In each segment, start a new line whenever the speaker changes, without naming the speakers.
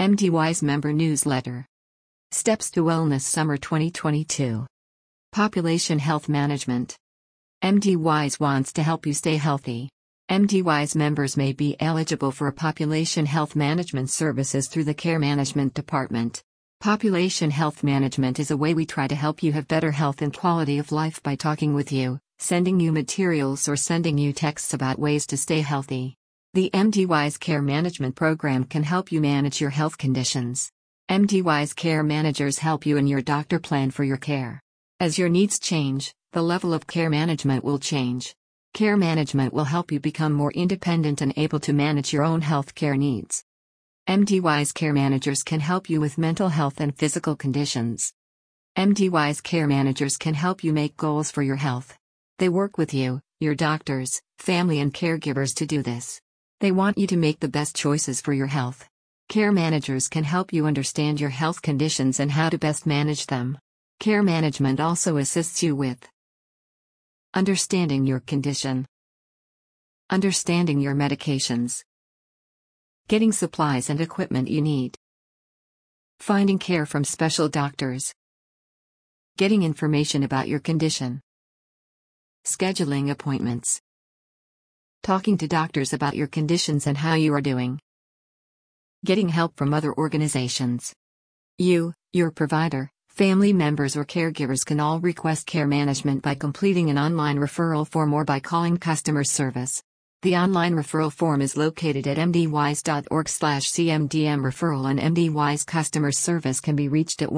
MDWise Member Newsletter. Steps to Wellness Summer 2022. Population Health Management. MDWise wants to help you stay healthy. MDWise members may be eligible for a population health management services through the Care Management Department. Population health management is a way we try to help you have better health and quality of life by talking with you, sending you materials or sending you texts about ways to stay healthy. The MDWise Care Management Program can help you manage your health conditions. MDWise Care Managers help you in your doctor plan for your care. As your needs change, the level of care management will change. Care management will help you become more independent and able to manage your own health care needs. MDWise Care Managers can help you with mental health and physical conditions. MDWise Care Managers can help you make goals for your health. They work with you, your doctors, family and caregivers to do this. They want you to make the best choices for your health. Care Managers can help you understand your health conditions and how to best manage them. Care Management also assists you with understanding your condition, understanding your medications, getting supplies and equipment you need, finding care from special doctors, getting information about your condition, scheduling appointments, talking to doctors about your conditions and how you are doing, getting help from other organizations. You, your provider, family members or caregivers can all request care management by completing an online referral form or by calling customer service. The online referral form is located at mdwise.org/cmdm referral, and MDWise customer service can be reached at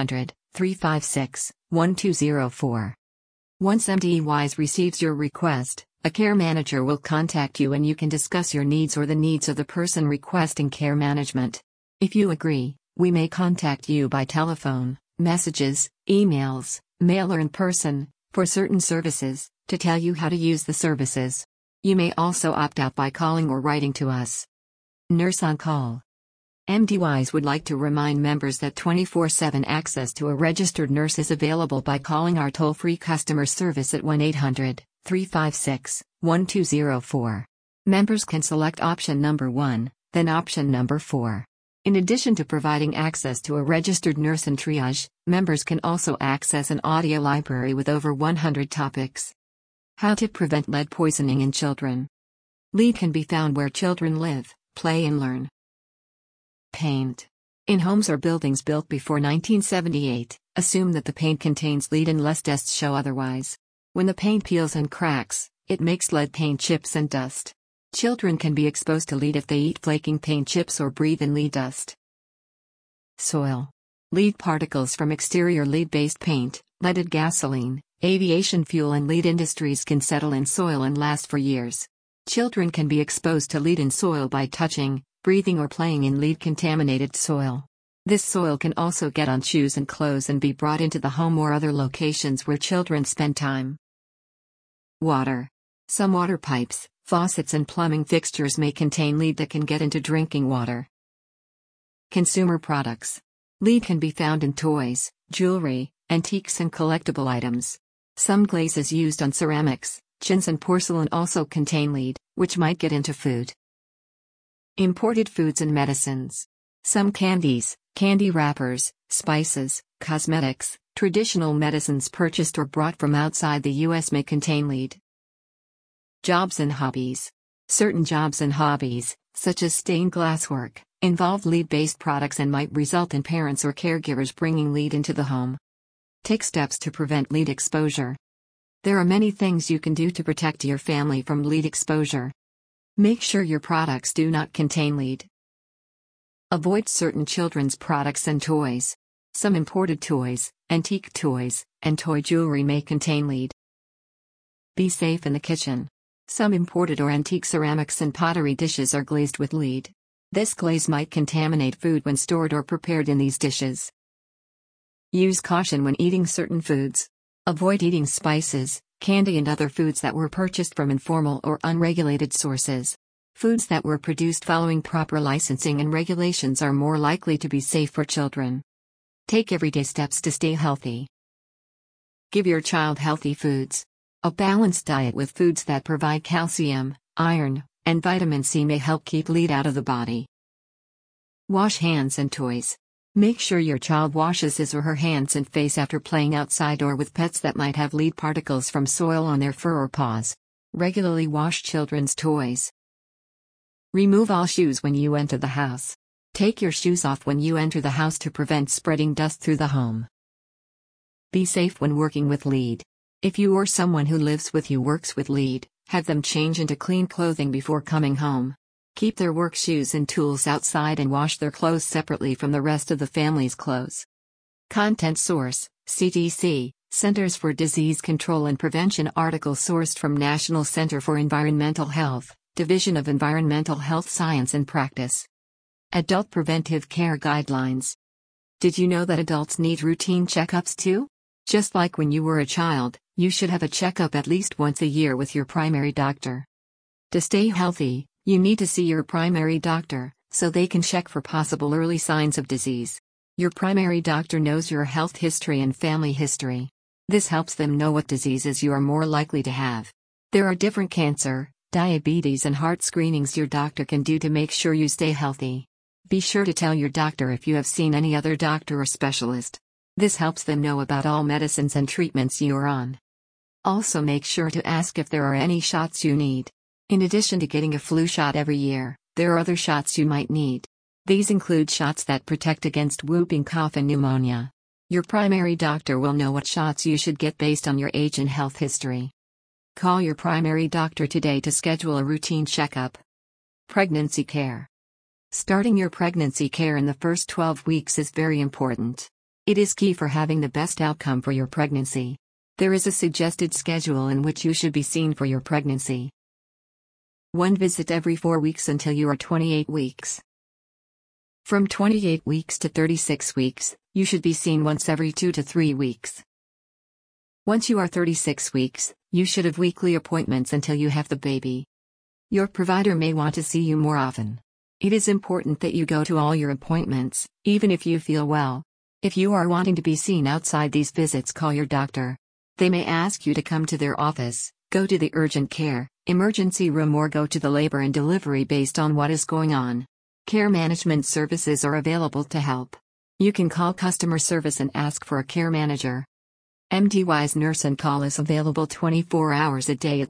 1-800-356-1204. Once MDWise receives your request, a care manager will contact you and you can discuss your needs or the needs of the person requesting care management. If you agree, we may contact you by telephone, messages, emails, mail or in person, for certain services, to tell you how to use the services. You may also opt out by calling or writing to us. Nurse on Call. MDWise would like to remind members that 24/7 access to a registered nurse is available by calling our toll-free customer service at 1-800-356-1204. Members can select option number 1, then option number 4. In addition to providing access to a registered nurse and triage, members can also access an audio library with over 100 topics. How to prevent lead poisoning in children. Lead can be found where children live, play and learn. Paint. In homes or buildings built before 1978, assume that the paint contains lead unless tests show otherwise. When the paint peels and cracks, it makes lead paint chips and dust. Children can be exposed to lead if they eat flaking paint chips or breathe in lead dust. Soil. Lead particles from exterior lead-based paint, leaded gasoline, aviation fuel and lead industries can settle in soil and last for years. Children can be exposed to lead in soil by touching, breathing or playing in lead-contaminated soil. This soil can also get on shoes and clothes and be brought into the home or other locations where children spend time. Water. Some water pipes, faucets and plumbing fixtures may contain lead that can get into drinking water. Consumer products. Lead can be found in toys, jewelry, antiques and collectible items. Some glazes used on ceramics, chins and porcelain also contain lead, which might get into food. Imported foods and medicines. Some candies, candy wrappers, spices, cosmetics, traditional medicines purchased or brought from outside the U.S. may contain lead. Jobs and hobbies. Certain jobs and hobbies, such as stained glass work, involve lead-based products and might result in parents or caregivers bringing lead into the home. Take steps to prevent lead exposure. There are many things you can do to protect your family from lead exposure. Make sure your products do not contain lead. Avoid certain children's products and toys. Some imported toys, antique toys, and toy jewelry may contain lead. Be safe in the kitchen. Some imported or antique ceramics and pottery dishes are glazed with lead. This glaze might contaminate food when stored or prepared in these dishes. Use caution when eating certain foods. Avoid eating spices, candy and other foods that were purchased from informal or unregulated sources. Foods that were produced following proper licensing and regulations are more likely to be safe for children. Take everyday steps to stay healthy. Give your child healthy foods. A balanced diet with foods that provide calcium, iron, and vitamin C may help keep lead out of the body. Wash hands and toys. Make sure your child washes his or her hands and face after playing outside or with pets that might have lead particles from soil on their fur or paws. Regularly wash children's toys. Remove all shoes when you enter the house. Take your shoes off when you enter the house to prevent spreading dust through the home. Be safe when working with lead. If you or someone who lives with you works with lead, have them change into clean clothing before coming home. Keep their work shoes and tools outside and wash their clothes separately from the rest of the family's clothes. Content source: CDC, Centers for Disease Control and Prevention. Article sourced from National Center for Environmental Health, Division of Environmental Health Science and Practice. Adult Preventive Care Guidelines. Did you know that adults need routine checkups too? Just like when you were a child, you should have a checkup at least once a year with your primary doctor. To stay healthy, you need to see your primary doctor, so they can check for possible early signs of disease. Your primary doctor knows your health history and family history. This helps them know what diseases you are more likely to have. There are different cancer, diabetes and heart screenings your doctor can do to make sure you stay healthy. Be sure to tell your doctor if you have seen any other doctor or specialist. This helps them know about all medicines and treatments you are on. Also make sure to ask if there are any shots you need. In addition to getting a flu shot every year, there are other shots you might need. These include shots that protect against whooping cough and pneumonia. Your primary doctor will know what shots you should get based on your age and health history. Call your primary doctor today to schedule a routine checkup. Pregnancy care. Starting your pregnancy care in the first 12 weeks is very important. It is key for having the best outcome for your pregnancy. There is a suggested schedule in which you should be seen for your pregnancy. 1 visit every 4 weeks until you are 28 weeks. From 28 weeks to 36 weeks, you should be seen once every 2 to 3 weeks. Once you are 36 weeks, you should have weekly appointments until you have the baby. Your provider may want to see you more often. It is important that you go to all your appointments, even if you feel well. If you are wanting to be seen outside these visits, call your doctor. They may ask you to come to their office, go to the urgent care, emergency room, or go to the labor and delivery based on what is going on. Care management services are available to help. You can call customer service and ask for a care manager. MDY's Nurse and Call is available 24 hours a day at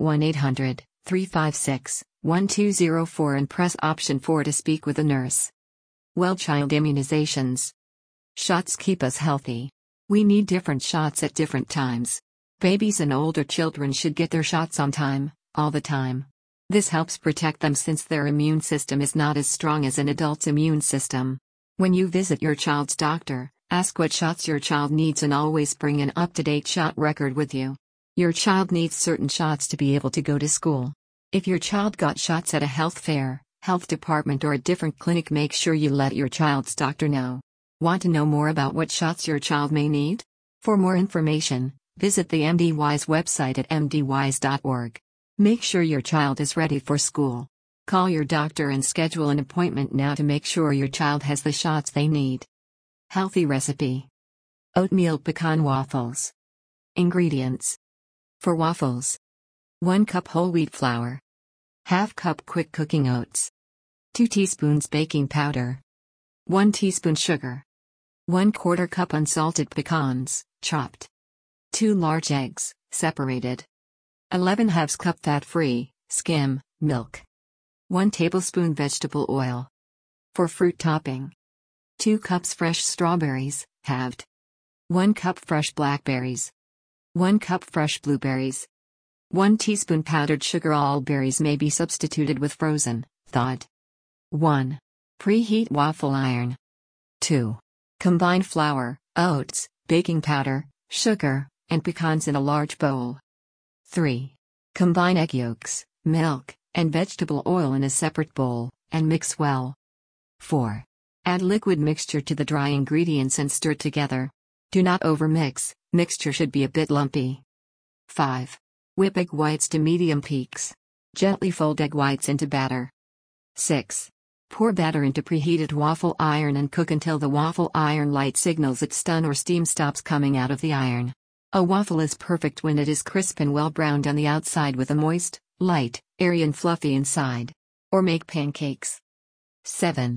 1-800-356-1204 and press option 4 to speak with a nurse. Well, child immunizations. Shots keep us healthy. We need different shots at different times. Babies and older children should get their shots on time, all the time. This helps protect them since their immune system is not as strong as an adult's immune system. When you visit your child's doctor, ask what shots your child needs and always bring an up-to-date shot record with you. Your child needs certain shots to be able to go to school. If your child got shots at a health fair, health department, or a different clinic, make sure you let your child's doctor know. Want to know more about what shots your child may need? For more information, visit the MDY's website at mdys.org. Make sure your child is ready for school. Call your doctor and schedule an appointment now to make sure your child has the shots they need. Healthy recipe. Oatmeal pecan waffles. Ingredients. For waffles: 1 cup whole wheat flour, ½ cup quick cooking oats, 2 teaspoons baking powder, 1 teaspoon sugar, 1/4 cup unsalted pecans, chopped, 2 large eggs, separated, 11/2 cup fat-free, skim, milk, 1 tablespoon vegetable oil. For fruit topping: 2 cups fresh strawberries, halved, 1 cup fresh blackberries, 1 cup fresh blueberries, 1 teaspoon powdered sugar. All berries may be substituted with frozen, thawed. 1. Preheat waffle iron. 2. Combine flour, oats, baking powder, sugar, and pecans in a large bowl. 3. Combine egg yolks, milk, and vegetable oil in a separate bowl, and mix well. 4. Add liquid mixture to the dry ingredients and stir together. Do not overmix, mixture should be a bit lumpy. 5. Whip egg whites to medium peaks. Gently fold egg whites into batter. 6. Pour batter into preheated waffle iron and cook until the waffle iron light signals its stun or steam stops coming out of the iron. A waffle is perfect when it is crisp and well browned on the outside with a moist, light, airy and fluffy inside. Or make pancakes. 7.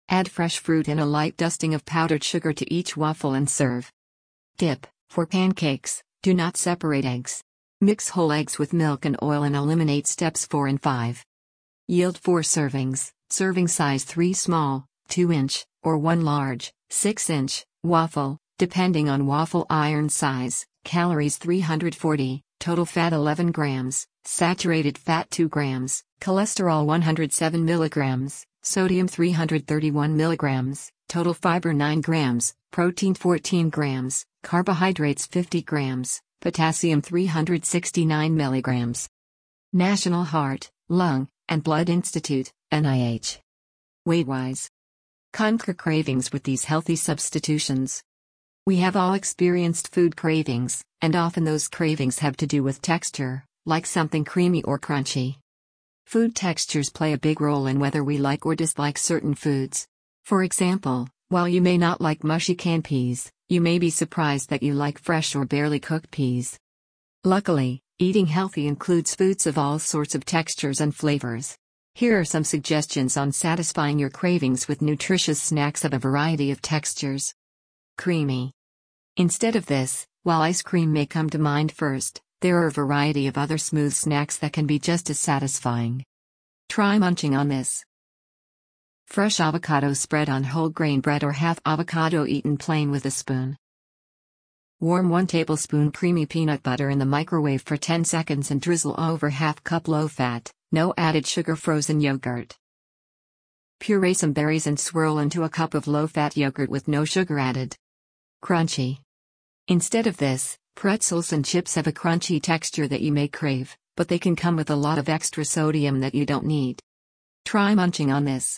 Add fresh fruit and a light dusting of powdered sugar to each waffle and serve. Dip. For pancakes, do not separate eggs. Mix whole eggs with milk and oil and eliminate steps 4 and 5. Yield 4 servings, serving size 3 small, 2-inch, or 1 large, 6-inch, waffle, depending on waffle iron size. Calories 340, total fat 11 grams, saturated fat 2 grams, cholesterol 107 milligrams, sodium 331 milligrams, total fiber 9 grams, protein 14 grams, carbohydrates 50 grams, potassium 369 milligrams. National Heart, Lung, and Blood Institute, NIH. Weight-wise. Conquer cravings with these healthy substitutions. We have all experienced food cravings, and often those cravings have to do with texture, like something creamy or crunchy. Food textures play a big role in whether we like or dislike certain foods. For example, while you may not like mushy canned peas, you may be surprised that you like fresh or barely cooked peas. Luckily, eating healthy includes foods of all sorts of textures and flavors. Here are some suggestions on satisfying your cravings with nutritious snacks of a variety of textures. Creamy. Instead of this, while ice cream may come to mind first, there are a variety of other smooth snacks that can be just as satisfying. Try munching on this. Fresh avocado spread on whole grain bread or half avocado eaten plain with a spoon. Warm 1 tablespoon creamy peanut butter in the microwave for 10 seconds and drizzle over half cup low-fat, no added sugar frozen yogurt. Puree some berries and swirl into a cup of low-fat yogurt with no sugar added. Crunchy. Instead of this, pretzels and chips have a crunchy texture that you may crave, but they can come with a lot of extra sodium that you don't need. Try munching on this.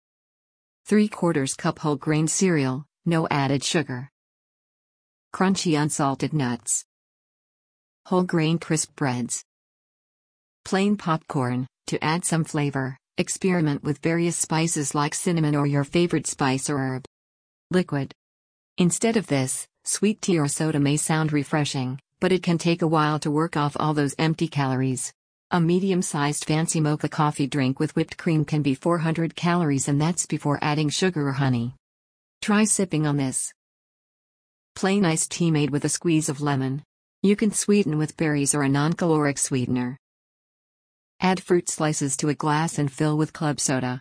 3/4 cup whole grain cereal, no added sugar. Crunchy unsalted nuts. Whole grain crisp breads. Plain popcorn. To add some flavor, experiment with various spices like cinnamon or your favorite spice or herb. Liquid. Instead of this, sweet tea or soda may sound refreshing, but it can take a while to work off all those empty calories. A medium-sized fancy mocha coffee drink with whipped cream can be 400 calories, and that's before adding sugar or honey. Try sipping on this. Plain iced tea made with a squeeze of lemon. You can sweeten with berries or a non-caloric sweetener. Add fruit slices to a glass and fill with club soda.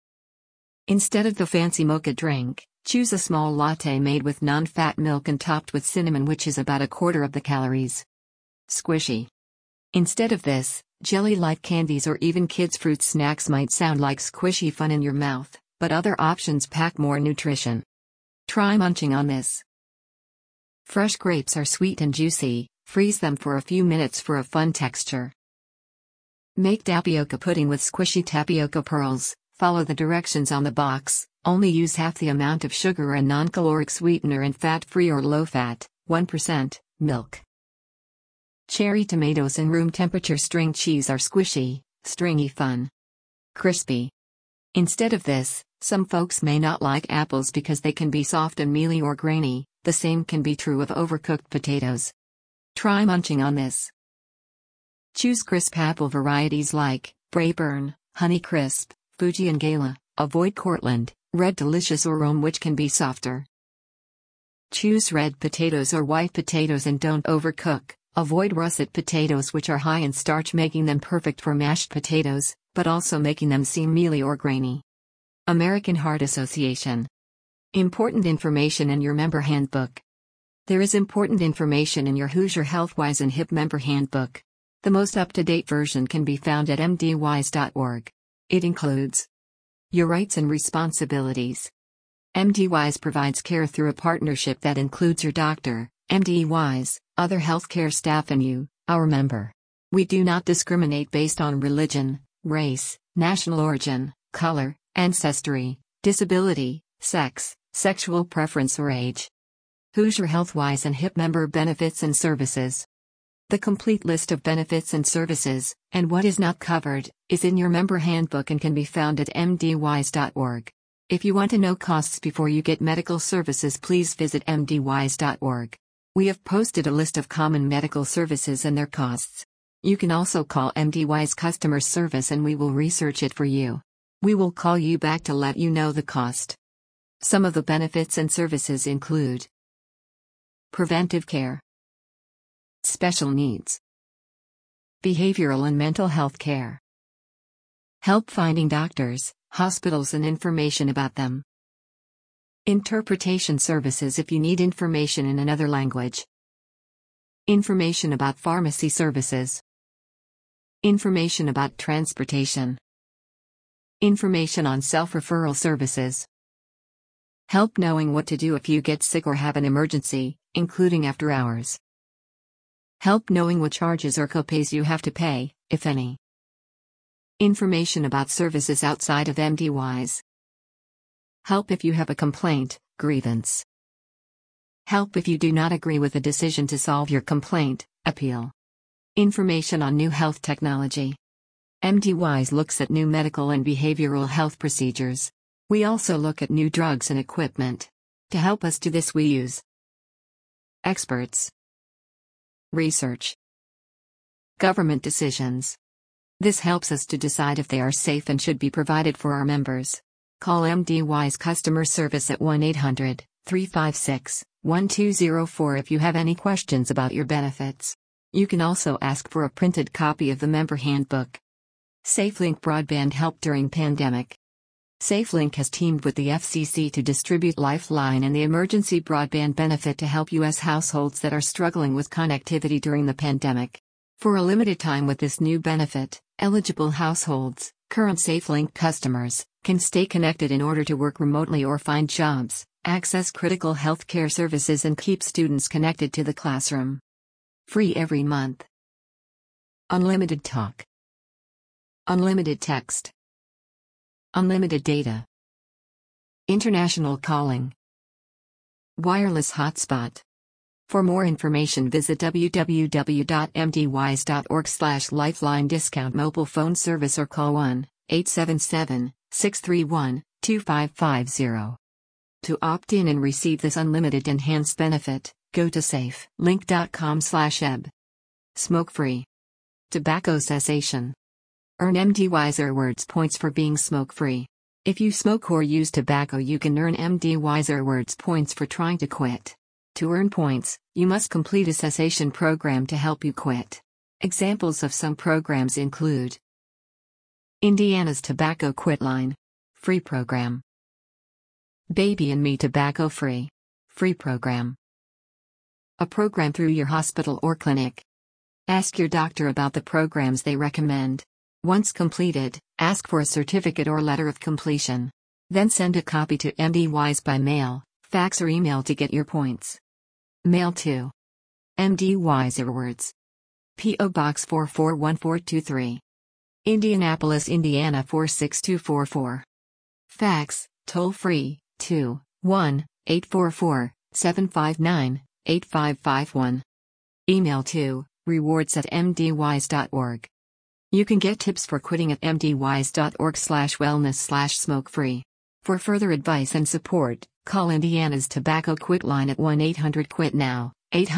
Instead of the fancy mocha drink, choose a small latte made with non-fat milk and topped with cinnamon, which is about 1/4 of the calories. Squishy. Instead of this, jelly-like candies or even kids' fruit snacks might sound like squishy fun in your mouth, but other options pack more nutrition. Try munching on this. Fresh grapes are sweet and juicy, freeze them for a few minutes for a fun texture. Make tapioca pudding with squishy tapioca pearls, follow the directions on the box, only use half the amount of sugar and non-caloric sweetener and fat-free or low-fat, 1%, milk. Cherry tomatoes and room temperature string cheese are squishy, stringy fun. Crispy. Instead of this, some folks may not like apples because they can be soft and mealy or grainy. The same can be true of overcooked potatoes. Try munching on this. Choose crisp apple varieties like Braeburn, Honeycrisp, Fuji and Gala. Avoid Cortland, Red Delicious or Rome, which can be softer. Choose red potatoes or white potatoes and don't overcook. Avoid russet potatoes, which are high in starch, making them perfect for mashed potatoes, but also making them seem mealy or grainy. American Heart Association. Important information in your member handbook. There is important information in your Hoosier Healthwise and HIP member handbook. The most up-to-date version can be found at mdwise.org. It includes your rights and responsibilities. MDWise provides care through a partnership that includes your doctor, MDWise, other healthcare staff, and you, our member. We do not discriminate based on religion, race, national origin, color, ancestry, disability, sex, sexual preference, or age. Hoosier Healthwise and HIP member benefits and services. The complete list of benefits and services, and what is not covered, is in your member handbook and can be found at mdwise.org. If you want to know costs before you get medical services, please visit mdwise.org. We have posted a list of common medical services and their costs. You can also call MDWise customer service and we will research it for you. We will call you back to let you know the cost. Some of the benefits and services include preventive care, special needs, behavioral and mental health care, help finding doctors, hospitals and information about them, interpretation services if you need information in another language, information about pharmacy services, information about transportation, information on self-referral services, help knowing what to do if you get sick or have an emergency, including after hours, help knowing what charges or copays you have to pay, if any, information about services outside of MDWise, help if you have a complaint, grievance, help if you do not agree with a decision to solve your complaint, appeal, information on new health technology. MDWise looks at new medical and behavioral health procedures. We also look at new drugs and equipment. To help us do this, we use experts, research, government decisions. This helps us to decide if they are safe and should be provided for our members. Call MDWise customer service at 1-800-356-1204 if you have any questions about your benefits. You can also ask for a printed copy of the member handbook. SafeLink broadband help during pandemic. SafeLink has teamed with the FCC to distribute Lifeline and the emergency broadband benefit to help U.S. households that are struggling with connectivity during the pandemic. For a limited time with this new benefit, eligible households, current SafeLink customers, can stay connected in order to work remotely or find jobs, access critical healthcare services and keep students connected to the classroom. Free every month. Unlimited talk. Unlimited text. Unlimited data. International calling. Wireless hotspot. For more information visit www.mdwise.org/lifeline discount mobile phone service or call 1-877-631-2550. To opt in and receive this unlimited enhanced benefit, go to safelink.com/eb. Smoke-free. Tobacco cessation. Earn MDWise Airwords points for being smoke-free. If you smoke or use tobacco, you can earn MDWise Airwords points for trying to quit. To earn points, you must complete a cessation program to help you quit. Examples of some programs include Indiana's Tobacco Quit Line. Free program. Baby and Me Tobacco Free. Free program. A program through your hospital or clinic. Ask your doctor about the programs they recommend. Once completed, ask for a certificate or letter of completion. Then send a copy to MDWise by mail, fax or email to get your points. Mail to MDWise Airwords. P.O. Box 441423. Indianapolis, Indiana 46244. Fax, toll free, 2-1-844-759-8551. Email to rewards@mdwise.org. You can get tips for quitting at mdwise.org/wellness/smoke-free. For further advice and support, call Indiana's Tobacco Quit Line at 1-800-QUIT-NOW,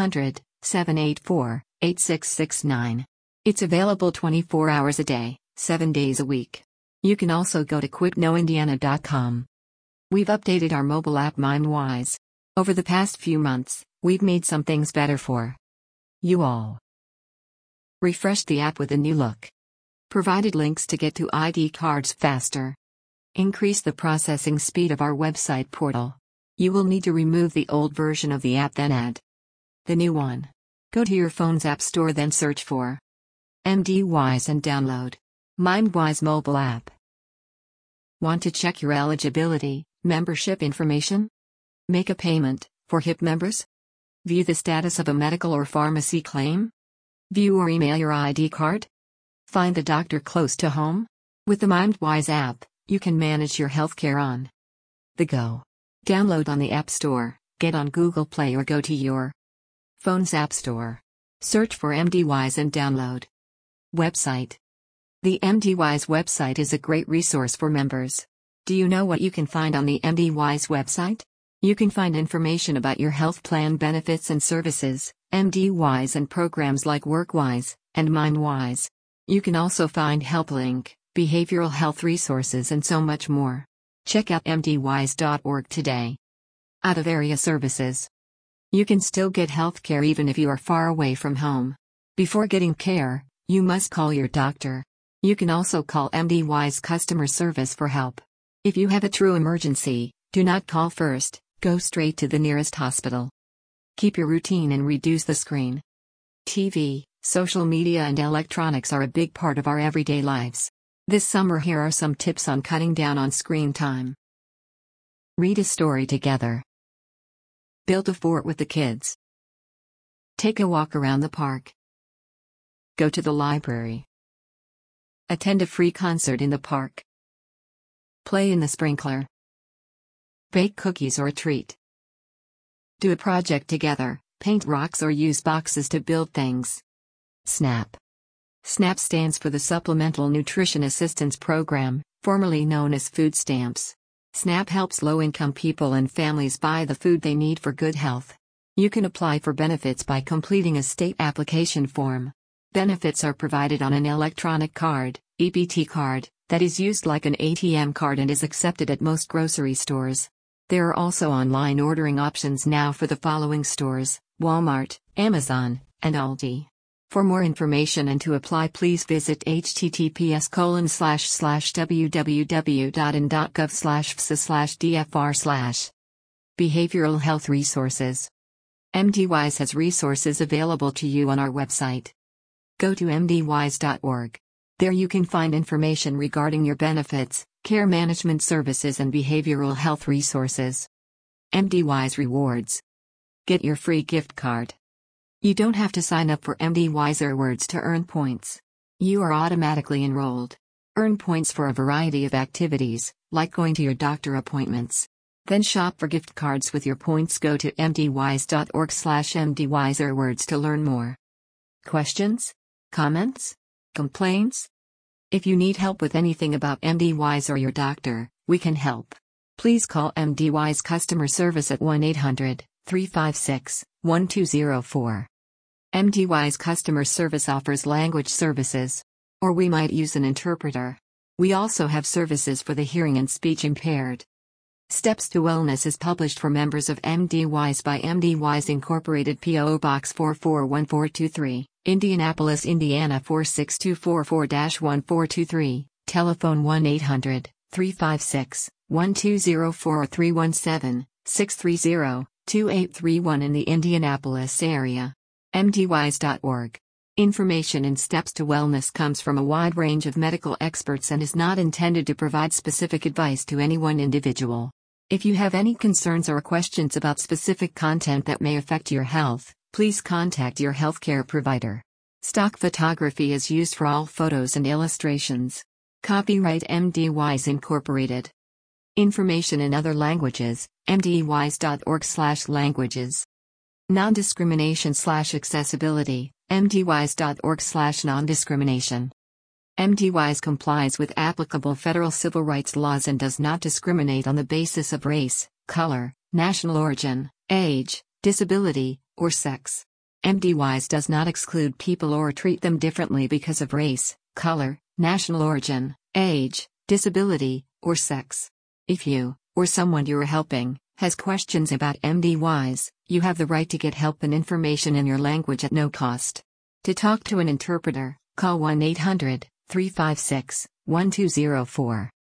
800-784-8669. It's available 24 hours a day, 7 days a week. You can also go to quitnoindiana.com. We've updated our mobile app MindWise. Over the past few months, we've made some things better for you all. Refreshed the app with a new look. Provided links to get to ID cards faster. Increase the processing speed of our website portal. You will need to remove the old version of the app, then add the new one. Go to your phone's app store, then search for MDWise and download MindWise mobile app. Want to check your eligibility, membership information? Make a payment for HIP members? View the status of a medical or pharmacy claim? View or email your ID card? Find the doctor close to home? With the MindWise app, you can manage your healthcare on the go. Download on the App Store, get on Google Play or go to your phone's App Store. Search for MDWise and download. Website. The MDWise website is a great resource for members. Do you know what you can find on the MDWise website? You can find information about your health plan benefits and services, MDWise and programs like WorkWise and MindWise. You can also find HelpLink, behavioral health resources and so much more. Check out mdwise.org today. Out of area services. You can still get healthcare even if you are far away from home. Before getting care, you must call your doctor. You can also call MDWise customer service for help. If you have a true emergency, do not call first, go straight to the nearest hospital. Keep your routine and reduce the screen. TV, social media and electronics are a big part of our everyday lives. This summer, here are some tips on cutting down on screen time. Read a story together. Build a fort with the kids. Take a walk around the park. Go to the library. Attend a free concert in the park. Play in the sprinkler. Bake cookies or a treat. Do a project together, paint rocks or use boxes to build things. SNAP. SNAP stands for the Supplemental Nutrition Assistance Program, formerly known as food stamps. SNAP helps low-income people and families buy the food they need for good health. You can apply for benefits by completing a state application form. Benefits are provided on an electronic card, EBT card, that is used like an ATM card and is accepted at most grocery stores. There are also online ordering options now for the following stores: Walmart, Amazon, and Aldi. For more information and to apply, please visit https://www.in.gov/fsa/dfr/. Behavioral health resources. MDWise has resources available to you on our website. Go to mdwise.org. There you can find information regarding your benefits, care management services and behavioral health resources. MDWise Rewards. Get your free gift card. You don't have to sign up for MDWise Rewards to earn points. You are automatically enrolled. Earn points for a variety of activities, like going to your doctor appointments. Then shop for gift cards with your points. Go to mdwise.org/MDWise Rewards to learn more. Questions? Comments? Complaints? If you need help with anything about MDWise or your doctor, we can help. Please call MDWise customer service at 1-800-356-1204. MDWise customer service offers language services. Or we might use an interpreter. We also have services for the hearing and speech impaired. Steps to Wellness is published for members of MDWise by MDWise Incorporated, P.O. Box 441423, Indianapolis, Indiana 46244-1423, telephone 1-800-356-1204 or 317-630-2831 in the Indianapolis area. MDWise.org. Information in Steps to Wellness comes from a wide range of medical experts and is not intended to provide specific advice to any one individual. If you have any concerns or questions about specific content that may affect your health, please contact your healthcare provider. Stock photography is used for all photos and illustrations. Copyright MDWise Incorporated. Information in other languages, mdwise.org/languages. Non-discrimination/accessibility, mdwise.org/non-discrimination. MDWise complies with applicable federal civil rights laws and does not discriminate on the basis of race, color, national origin, age, disability, or sex. MDWise does not exclude people or treat them differently because of race, color, national origin, age, disability, or sex. If you, or someone you're helping, has questions about MDWise, you have the right to get help and information in your language at no cost. To talk to an interpreter, call 1-800-356-1204.